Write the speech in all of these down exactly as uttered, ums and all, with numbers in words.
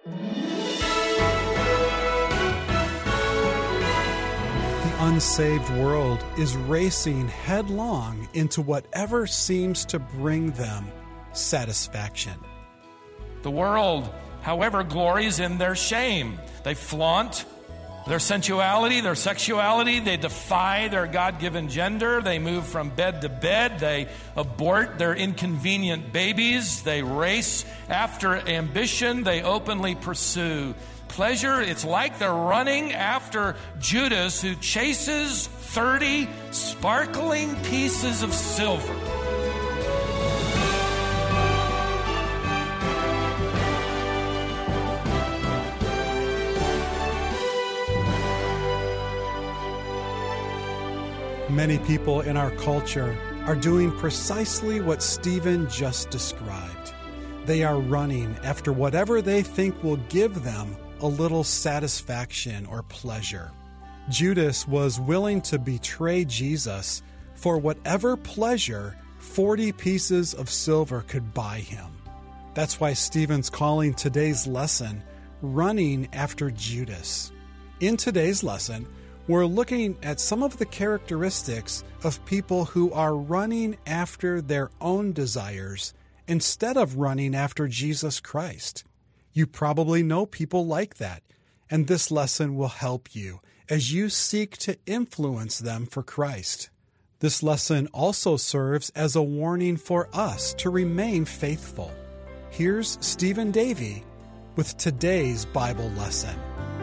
The unsaved world is racing headlong into whatever seems to bring them satisfaction. The world, however, glories in their shame. They flaunt their sensuality, their sexuality. They defy their God-given gender. They move from bed to bed. They abort their inconvenient babies. They race after ambition. They openly pursue pleasure. It's like they're running after Judas, who chases thirty sparkling pieces of silver. Many people in our culture are doing precisely what Stephen just described. They are running after whatever they think will give them a little satisfaction or pleasure. Judas was willing to betray Jesus for whatever pleasure forty pieces of silver could buy him. That's why Stephen's calling today's lesson Running After Judas. In today's lesson, we're looking at some of the characteristics of people who are running after their own desires instead of running after Jesus Christ. You probably know people like that, and this lesson will help you as you seek to influence them for Christ. This lesson also serves as a warning for us to remain faithful. Here's Stephen Davey with today's Bible lesson.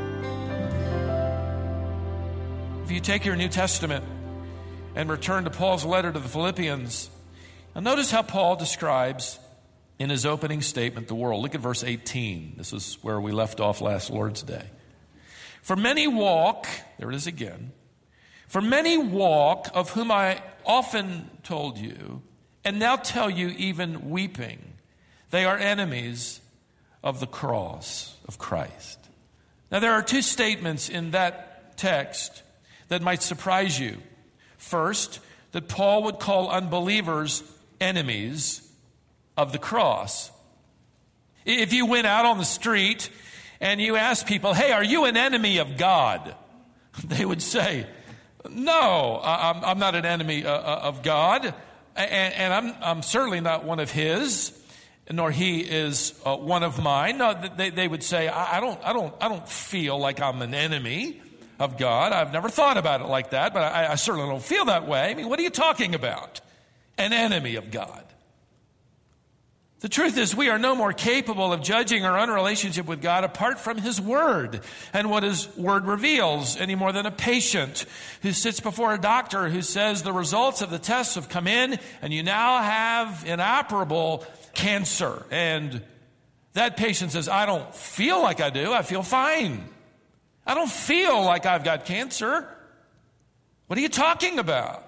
If you take your New Testament and return to Paul's letter to the Philippians, and notice how Paul describes in his opening statement the world. Look at verse eighteen. This is where we left off last Lord's Day. For many walk, there it is again, for many walk, of whom I often told you, and now tell you even weeping, they are enemies of the cross of Christ. Now there are two statements in that text that might surprise you. First, that Paul would call unbelievers enemies of the cross. If you went out on the street and you asked people, hey, are you an enemy of God? They would say, no, I'm, I'm not an enemy uh, of God, and, and I'm, I'm certainly not one of his, nor he is uh, one of mine. No, they, they would say, I, I don't, I don't, I don't feel like I'm an enemy of God. I've never thought about it like that, but I, I certainly don't feel that way. I mean, what are you talking about? An enemy of God. The truth is, we are no more capable of judging our own relationship with God apart from his word and what his word reveals, any more than a patient who sits before a doctor who says the results of the tests have come in and you now have inoperable cancer. And that patient says, I don't feel like I do. I feel fine. I don't feel like I've got cancer. What are you talking about?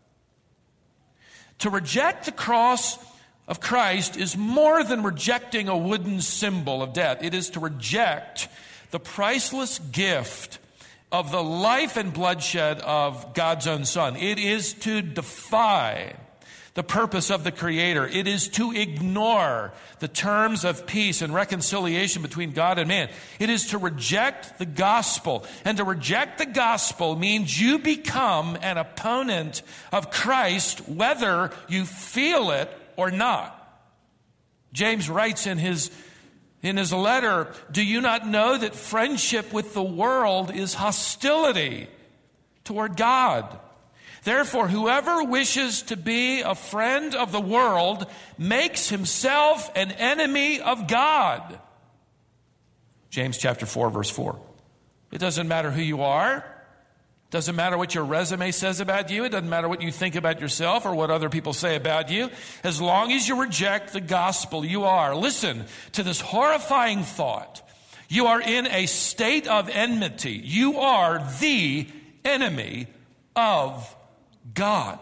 To reject the cross of Christ is more than rejecting a wooden symbol of death. It is to reject the priceless gift of the life and bloodshed of God's own Son. It is to defy the purpose of the Creator. It is to ignore the terms of peace and reconciliation between God and man. It is to reject the gospel. And to reject the gospel means you become an opponent of Christ, whether you feel it or not. James writes in his, in his letter, do you not know that friendship with the world is hostility toward God? Therefore, whoever wishes to be a friend of the world makes himself an enemy of God. James chapter four, verse four. It doesn't matter who you are. It doesn't matter what your resume says about you. It doesn't matter what you think about yourself or what other people say about you. As long as you reject the gospel, you are, listen to this horrifying thought, you are in a state of enmity. You are the enemy of God.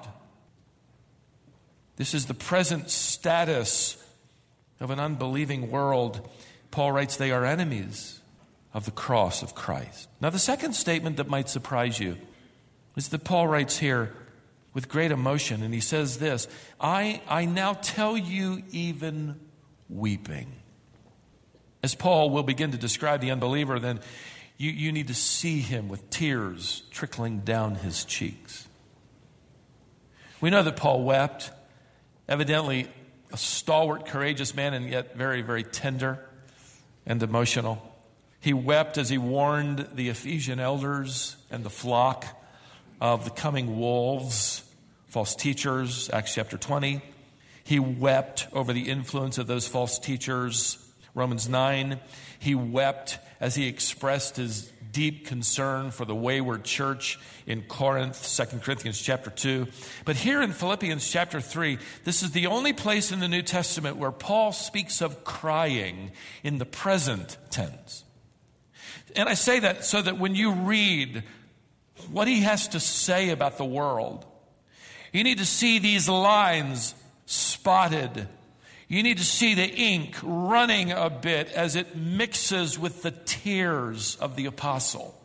This is the present status of an unbelieving world. Paul writes they are enemies of the cross of Christ. Now, the second statement that might surprise you is that Paul writes here with great emotion, and he says this, I, I now tell you even weeping. As Paul will begin to describe the unbeliever, then you, you need to see him with tears trickling down his cheeks. We know that Paul wept, evidently a stalwart, courageous man, and yet very, very tender and emotional. He wept as he warned the Ephesian elders and the flock of the coming wolves, false teachers, Acts chapter twenty. He wept over the influence of those false teachers, Romans nine. He wept as he expressed his deep concern for the wayward church in Corinth, Second Corinthians chapter two. But here in Philippians chapter three, this is the only place in the New Testament where Paul speaks of crying in the present tense. And I say that so that when you read what he has to say about the world, you need to see these lines spotted. You need to see the ink running a bit as it mixes with the tears of the apostle.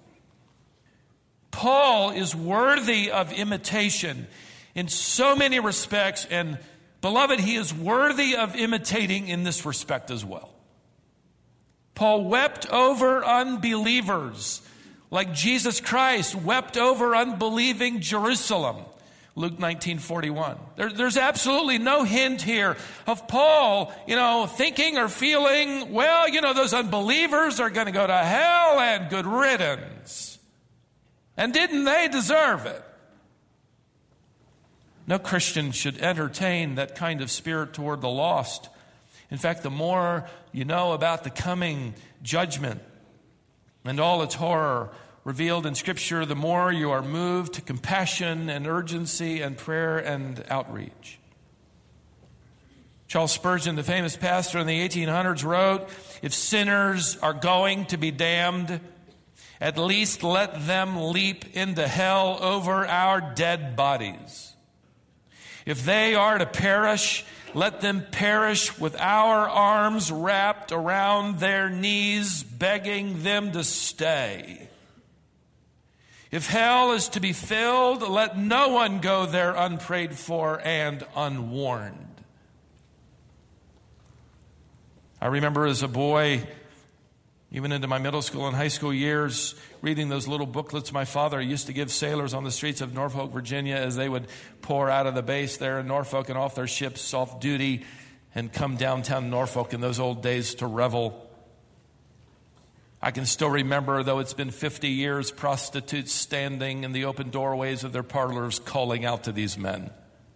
Paul is worthy of imitation in so many respects, and beloved, he is worthy of imitating in this respect as well. Paul wept over unbelievers like Jesus Christ wept over unbelieving Jerusalem. Luke nineteen forty-one. There, there's absolutely no hint here of Paul, you know, thinking or feeling, well, you know, those unbelievers are going to go to hell and good riddance. And didn't they deserve it? No Christian should entertain that kind of spirit toward the lost. In fact, the more you know about the coming judgment and all its horror revealed in Scripture, the more you are moved to compassion and urgency and prayer and outreach. Charles Spurgeon, the famous pastor in the eighteen hundreds, wrote, "If sinners are going to be damned, at least let them leap into hell over our dead bodies. If they are to perish, let them perish with our arms wrapped around their knees, begging them to stay. If hell is to be filled, let no one go there unprayed for and unwarned." I remember as a boy, even into my middle school and high school years, reading those little booklets my father used to give sailors on the streets of Norfolk, Virginia, as they would pour out of the base there in Norfolk and off their ships off duty and come downtown Norfolk in those old days to revel. I can still remember, though it's been fifty years, prostitutes standing in the open doorways of their parlors calling out to these men.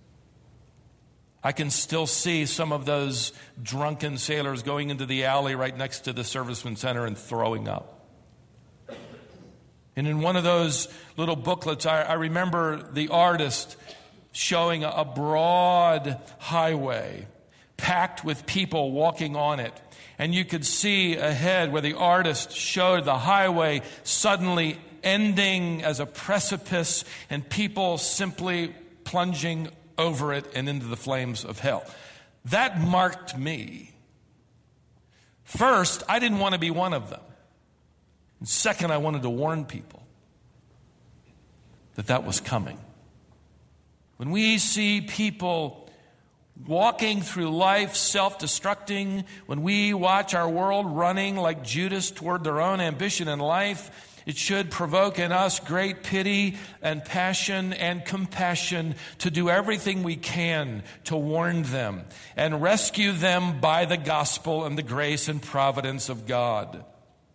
I can still see some of those drunken sailors going into the alley right next to the Servicemen Center and throwing up. And in one of those little booklets, I, I remember the artist showing a, a broad highway packed with people walking on it. And you could see ahead where the artist showed the highway suddenly ending as a precipice and people simply plunging over it and into the flames of hell. That marked me. First, I didn't want to be one of them. And second, I wanted to warn people that that was coming. When we see people walking through life self-destructing, when we watch our world running like Judas toward their own ambition in life, it should provoke in us great pity and passion and compassion to do everything we can to warn them and rescue them by the gospel and the grace and providence of God.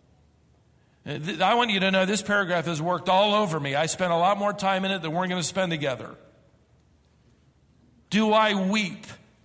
I want you to know this paragraph has worked all over me. I spent a lot more time in it than we're going to spend together. Do I weep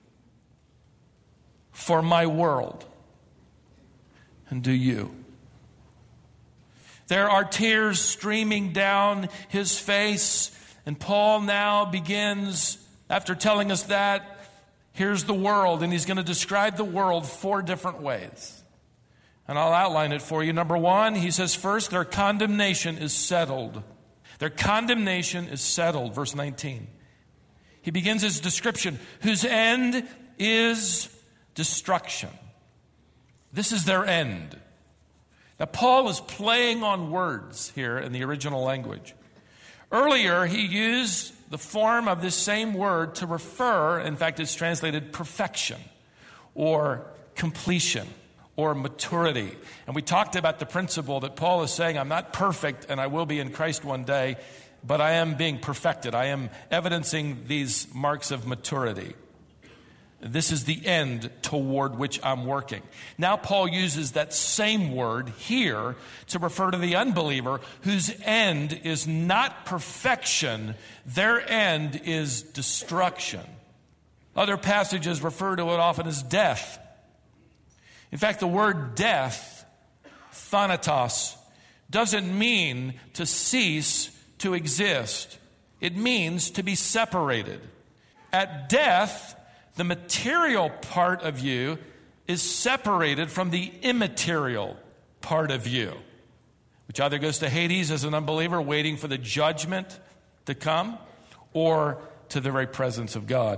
for my world? And do you? There are tears streaming down his face, and Paul now begins, after telling us that, here's the world, and he's going to describe the world four different ways. And I'll outline it for you. Number one, he says, first, their condemnation is settled. Their condemnation is settled, verse nineteen. He begins his description, whose end is destruction. This is their end. Now, Paul is playing on words here in the original language. Earlier, he used the form of this same word to refer, in fact, it's translated perfection or completion or maturity. And we talked about the principle that Paul is saying, I'm not perfect and I will be in Christ one day, but I am being perfected. I am evidencing these marks of maturity. This is the end toward which I'm working. Now Paul uses that same word here to refer to the unbeliever whose end is not perfection. Their end is destruction. Other passages refer to it often as death. In fact, the word death, thanatos, doesn't mean to cease to exist. It means to be separated. At death, the material part of you is separated from the immaterial part of you, which either goes to Hades as an unbeliever waiting for the judgment to come, or to the very presence of God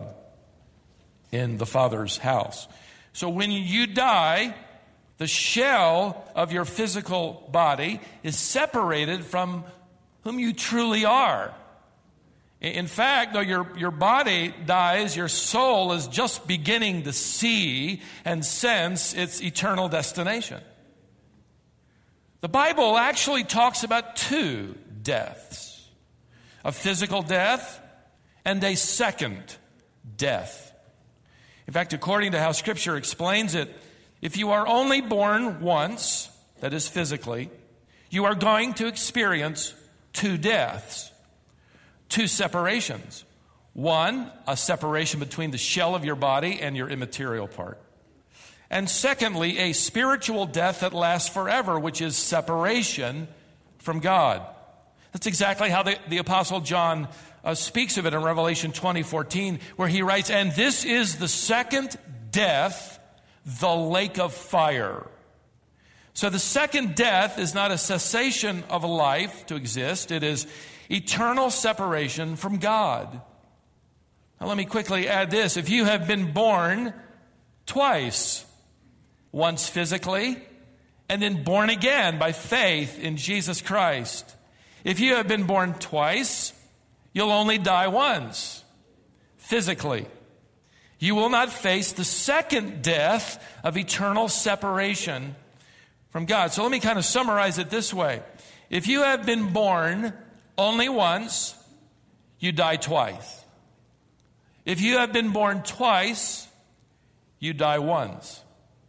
in the Father's house. So when you die, the shell of your physical body is separated from whom you truly are. In fact, though your, your body dies, your soul is just beginning to see and sense its eternal destination. The Bible actually talks about two deaths, a physical death and a second death. In fact, according to how Scripture explains it, if you are only born once, that is physically, you are going to experience two deaths. Two separations. One, a separation between the shell of your body and your immaterial part. And secondly, a spiritual death that lasts forever, which is separation from God. That's exactly how the, the Apostle John uh, speaks of it in Revelation twenty fourteen, where he writes, and this is the second death, the lake of fire. So the second death is not a cessation of life to exist. It is eternal separation from God. Now let me quickly add this. If you have been born twice, once physically, and then born again by faith in Jesus Christ, if you have been born twice, you'll only die once, physically. You will not face the second death of eternal separation from God. So let me kind of summarize it this way. If you have been born only once, you die twice. If you have been born twice, you die once.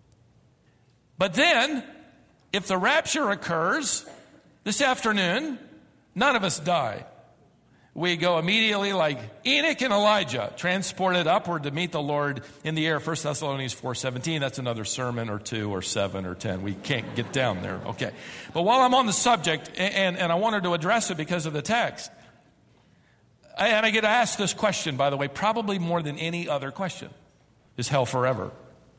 But then, if the rapture occurs this afternoon, none of us die. We go immediately like Enoch and Elijah, transported upward to meet the Lord in the air. First Thessalonians four seventeen, that's another sermon or two or seven or ten. We can't get down there. Okay. But while I'm on the subject, and, and I wanted to address it because of the text, and I get asked this question, by the way, probably more than any other question, is hell forever?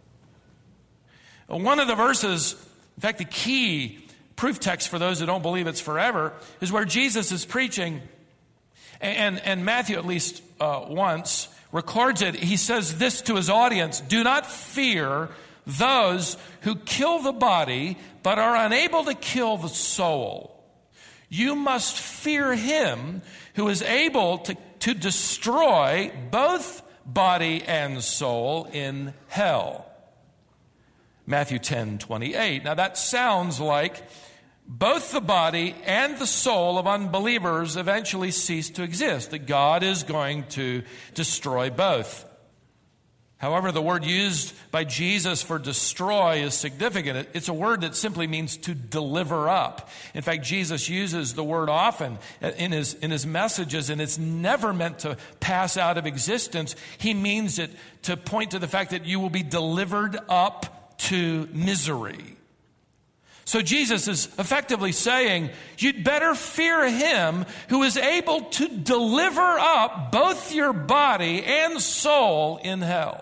One of the verses, in fact, the key proof text for those who don't believe it's forever, is where Jesus is preaching. And, and Matthew, at least uh, once, records it. He says this to his audience, do not fear those who kill the body, but are unable to kill the soul. You must fear him who is able to, to destroy both body and soul in hell. Matthew ten twenty-eight. Now that sounds like both the body and the soul of unbelievers eventually cease to exist, that God is going to destroy both. However, the word used by Jesus for destroy is significant. It's a word that simply means to deliver up. In fact, Jesus uses the word often in his, in his messages, and it's never meant to pass out of existence. He means it to point to the fact that you will be delivered up to misery. So Jesus is effectively saying, you'd better fear him who is able to deliver up both your body and soul in hell.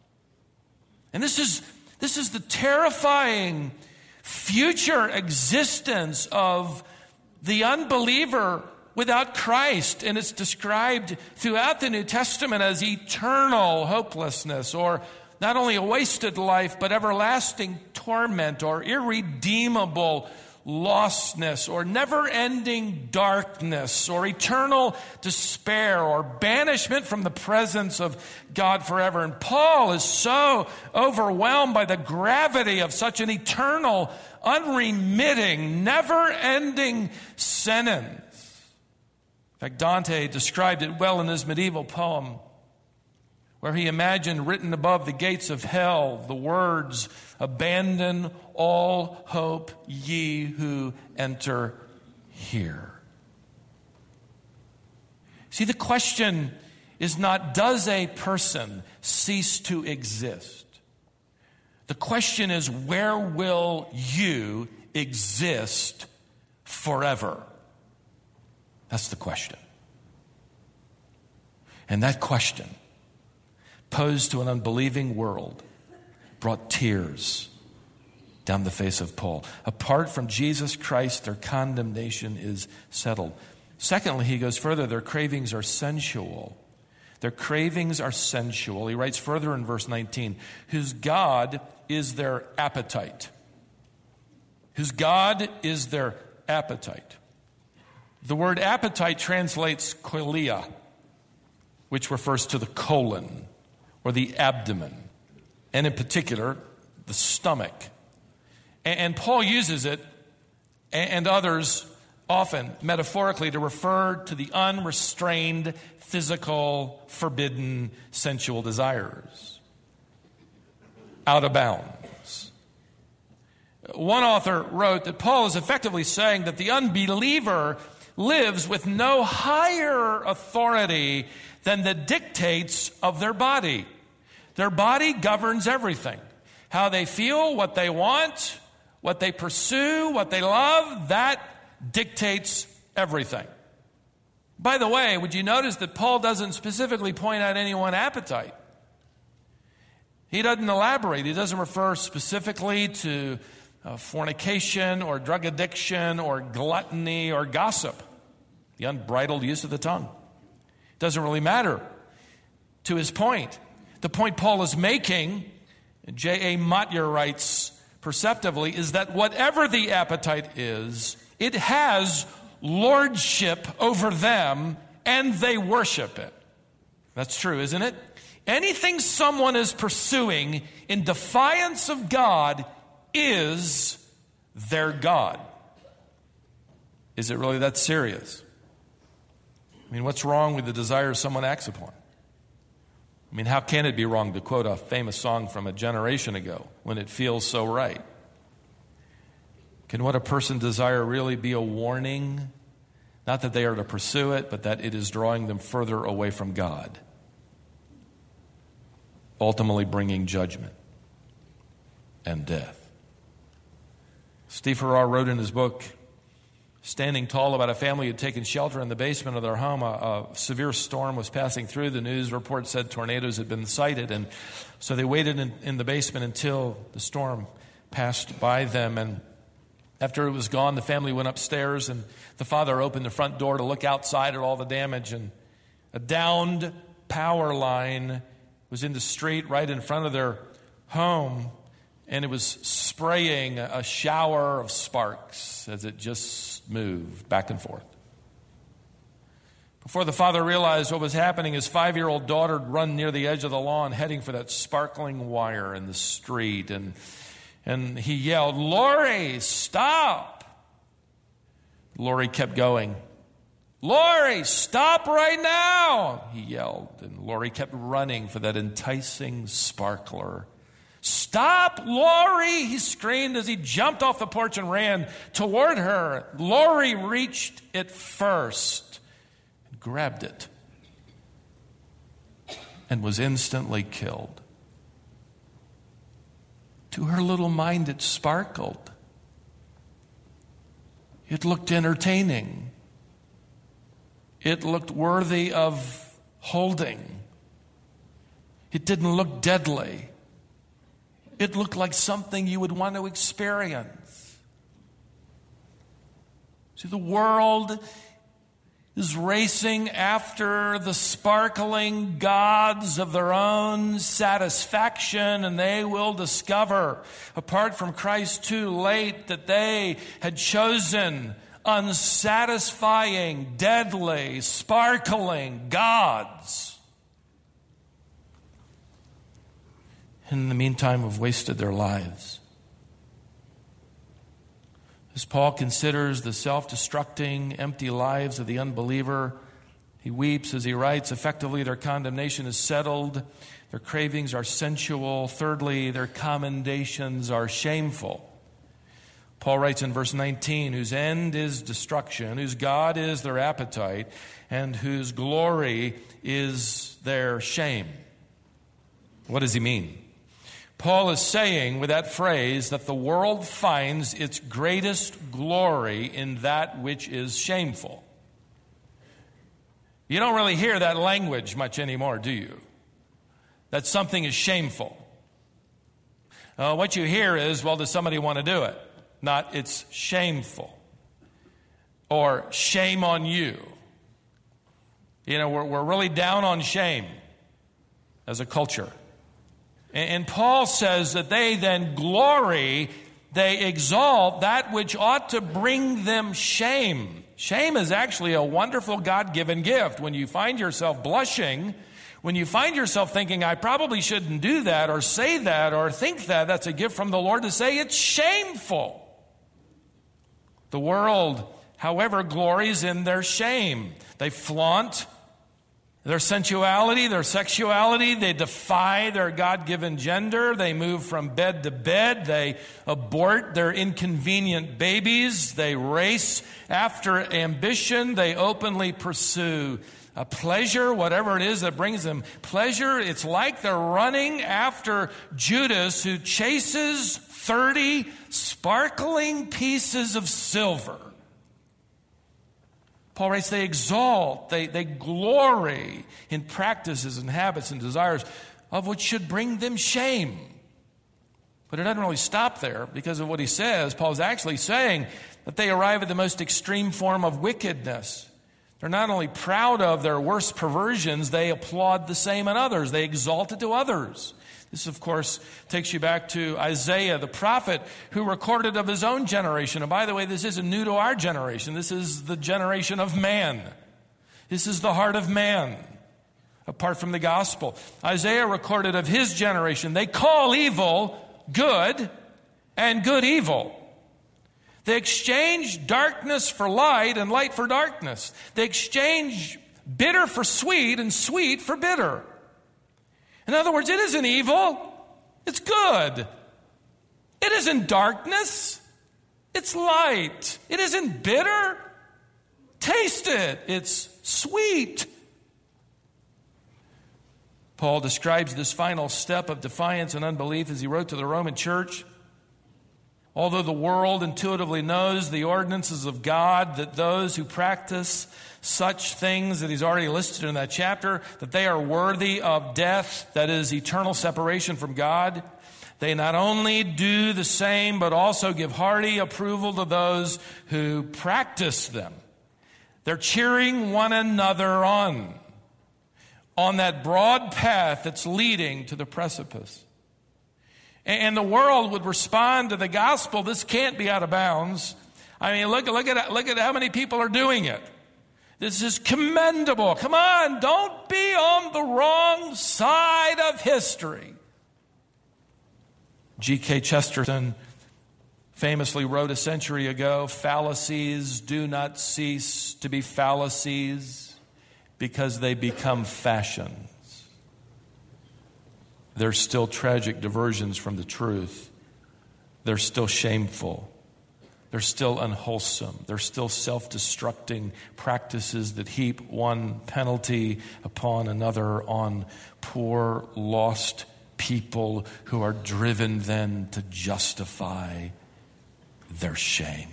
And this is, this is the terrifying future existence of the unbeliever without Christ. And it's described throughout the New Testament as eternal hopelessness, or not only a wasted life, but everlasting torment or irredeemable lostness or never-ending darkness or eternal despair or banishment from the presence of God forever. And Paul is so overwhelmed by the gravity of such an eternal, unremitting, never-ending sentence. In fact, Dante described it well in his medieval poem, where he imagined written above the gates of hell the words, "Abandon all hope, ye who enter here." See, the question is not, does a person cease to exist? The question is, where will you exist forever? That's the question. And that question, posed to an unbelieving world, brought tears down the face of Paul. Apart from Jesus Christ, their condemnation is settled. Secondly, he goes further, their cravings are sensual. Their cravings are sensual. He writes further in verse nineteen, whose God is their appetite. Whose God is their appetite. The word appetite translates koilia, which refers to the colon or the abdomen, and in particular, the stomach. And, and Paul uses it, and, and others often metaphorically, to refer to the unrestrained, physical, forbidden, sensual desires. Out of bounds. One author wrote that Paul is effectively saying that the unbeliever lives with no higher authority than the dictates of their body. Their body governs everything. How they feel, what they want, what they pursue, what they love, that dictates everything. By the way, would you notice that Paul doesn't specifically point out any one appetite? He doesn't elaborate. He doesn't refer specifically to uh, fornication or drug addiction or gluttony or gossip, the unbridled use of the tongue. It doesn't really matter to his point. The point Paul is making, J A Motyer writes perceptively, is that whatever the appetite is, it has lordship over them and they worship it. That's true, isn't it? Anything someone is pursuing in defiance of God is their God. Is it really that serious? I mean, what's wrong with the desires someone acts upon? I mean, how can it be wrong, to quote a famous song from a generation ago, when it feels so right? Can what a person desire really be a warning? Not that they are to pursue it, but that it is drawing them further away from God, ultimately bringing judgment and death. Steve Farrar wrote in his book, Standing Tall, about a family who had taken shelter in the basement of their home. A, a severe storm was passing through. The news report said tornadoes had been sighted, and so they waited in, in the basement until the storm passed by them. And after it was gone, the family went upstairs, and the father opened the front door to look outside at all the damage, and a downed power line was in the street right in front of their home, and it was spraying a shower of sparks as it just moved back and forth. Before the father realized what was happening, his five-year-old daughter had run near the edge of the lawn, heading for that sparkling wire in the street, and and he yelled, "Lori, stop!" Lori kept going. "Lori, stop right now!" he yelled, and Lori kept running for that enticing sparkler. "Stop, Lori!" he screamed as he jumped off the porch and ran toward her. Lori reached it first and grabbed it and was instantly killed. To her little mind, it sparkled. It looked entertaining. It looked worthy of holding. It didn't look deadly. It looked like something you would want to experience. See, the world is racing after the sparkling gods of their own satisfaction, and they will discover, apart from Christ too late, that they had chosen unsatisfying, deadly, sparkling gods. In the meantime, have wasted their lives. As Paul considers the self-destructing, empty lives of the unbeliever, he weeps as he writes, effectively their condemnation is settled, their cravings are sensual, thirdly, their commendations are shameful. Paul writes in verse nineteen, whose end is destruction, whose God is their appetite, and whose glory is their shame. What does he mean? Paul is saying with that phrase that the world finds its greatest glory in that which is shameful. You don't really hear that language much anymore, do you? That something is shameful. Uh, what you hear is, well, does somebody want to do it? Not, it's shameful. Or shame on you. You know, we're, we're really down on shame as a culture. And Paul says that they then glory, they exalt that which ought to bring them shame. Shame is actually a wonderful God-given gift. When you find yourself blushing, when you find yourself thinking, I probably shouldn't do that or say that or think that, that's a gift from the Lord to say it's shameful. The world, however, glories in their shame. They flaunt their sensuality, their sexuality. They defy their God-given gender. They move from bed to bed. They abort their inconvenient babies. They race after ambition. They openly pursue a pleasure, whatever it is that brings them pleasure. It's like they're running after Judas, who chases thirty sparkling pieces of silver. Paul writes, they exalt, they, they glory in practices and habits and desires of which should bring them shame. But it doesn't really stop there because of what he says. Paul's actually saying that they arrive at the most extreme form of wickedness. They're not only proud of their worst perversions, they applaud the same in others. They exalt it to others. This, of course, takes you back to Isaiah, the prophet, who recorded of his own generation. And by the way, this isn't new to our generation. This is the generation of man. This is the heart of man, apart from the gospel. Isaiah recorded of his generation. They call evil good and good evil. They exchange darkness for light and light for darkness. They exchange bitter for sweet and sweet for bitter. In other words, it isn't evil, it's good. It isn't darkness, it's light. It isn't bitter, taste it, it's sweet. Paul describes this final step of defiance and unbelief as he wrote to the Roman church. Although the world intuitively knows the ordinances of God, that those who practice such things that he's already listed in that chapter, that they are worthy of death, that is eternal separation from God, they not only do the same, but also give hearty approval to those who practice them. They're cheering one another on, on that broad path that's leading to the precipice. And the world would respond to the gospel, this can't be out of bounds. I mean, look, look at, look at how many people are doing it. This is commendable. Come on, don't be on the wrong side of history. G K Chesterton famously wrote a century ago, fallacies do not cease to be fallacies because they become fashions. They're still tragic diversions from the truth. They're still shameful. They're still unwholesome. They're still self-destructing practices that heap one penalty upon another on poor, lost people who are driven then to justify their shame.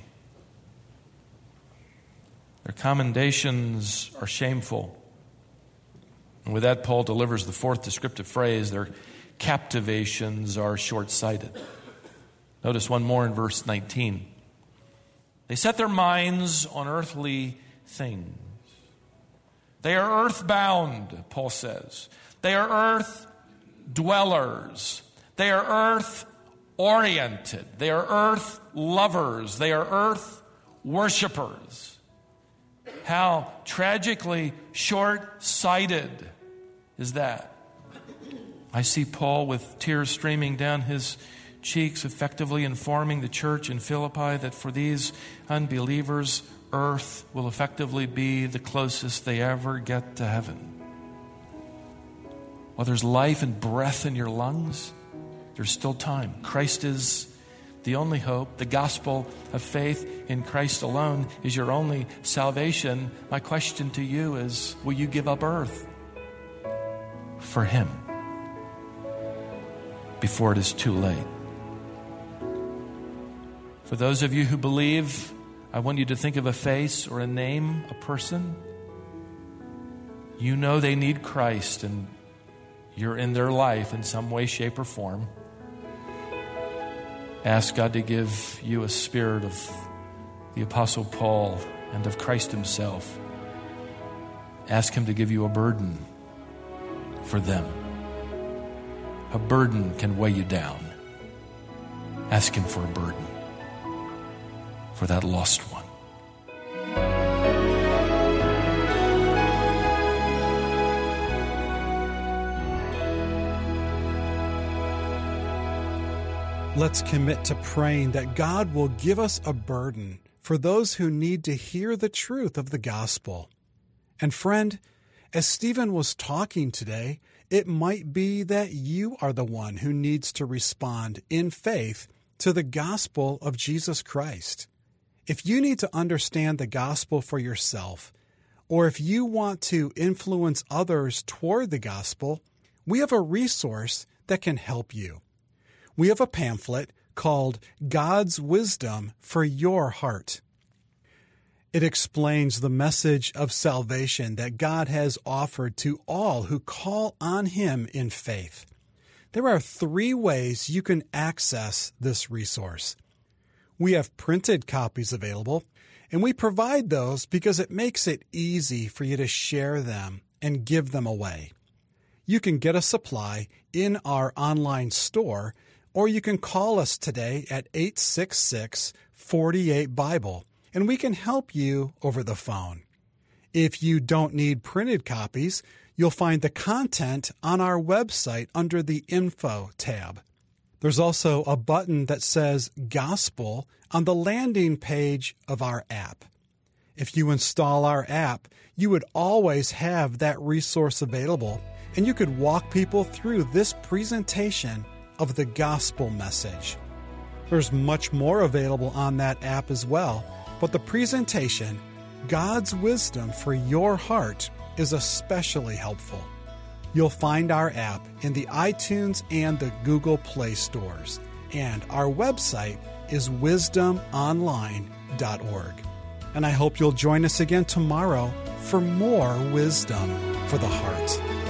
Their commendations are shameful. And with that, Paul delivers the fourth descriptive phrase, their captivations are short-sighted. Notice one more in verse nineteen. They set their minds on earthly things. They are earthbound, Paul says. They are earth dwellers. They are earth oriented. They are earth lovers. They are earth worshipers. How tragically short-sighted is that? I see Paul with tears streaming down his cheeks, effectively informing the church in Philippi that for these unbelievers, earth will effectively be the closest they ever get to heaven. While there's life and breath in your lungs, there's still time. Christ is the only hope. The gospel of faith in Christ alone is your only salvation. My question to you is, will you give up earth for Him before it is too late? For those of you who believe, I want you to think of a face or a name, a person. You know they need Christ, and you're in their life in some way, shape, or form. Ask God to give you a spirit of the Apostle Paul and of Christ Himself. Ask Him to give you a burden for them. A burden can weigh you down. Ask Him for a burden for that lost one. Let's commit to praying that God will give us a burden for those who need to hear the truth of the gospel. And friend, as Stephen was talking today, it might be that you are the one who needs to respond in faith to the gospel of Jesus Christ. If you need to understand the gospel for yourself, or if you want to influence others toward the gospel, we have a resource that can help you. We have a pamphlet called God's Wisdom for Your Heart. It explains the message of salvation that God has offered to all who call on Him in faith. There are three ways you can access this resource. We have printed copies available, and we provide those because it makes it easy for you to share them and give them away. You can get a supply in our online store, or you can call us today at eight six six, four eight, Bible, and we can help you over the phone. If you don't need printed copies, you'll find the content on our website under the Info tab. There's also a button that says Gospel on the landing page of our app. If you install our app, you would always have that resource available, and you could walk people through this presentation of the gospel message. There's much more available on that app as well, but the presentation, God's Wisdom for Your Heart, is especially helpful. You'll find our app in the iTunes and the Google Play stores, and our website is wisdom online dot org. And I hope you'll join us again tomorrow for more wisdom for the heart.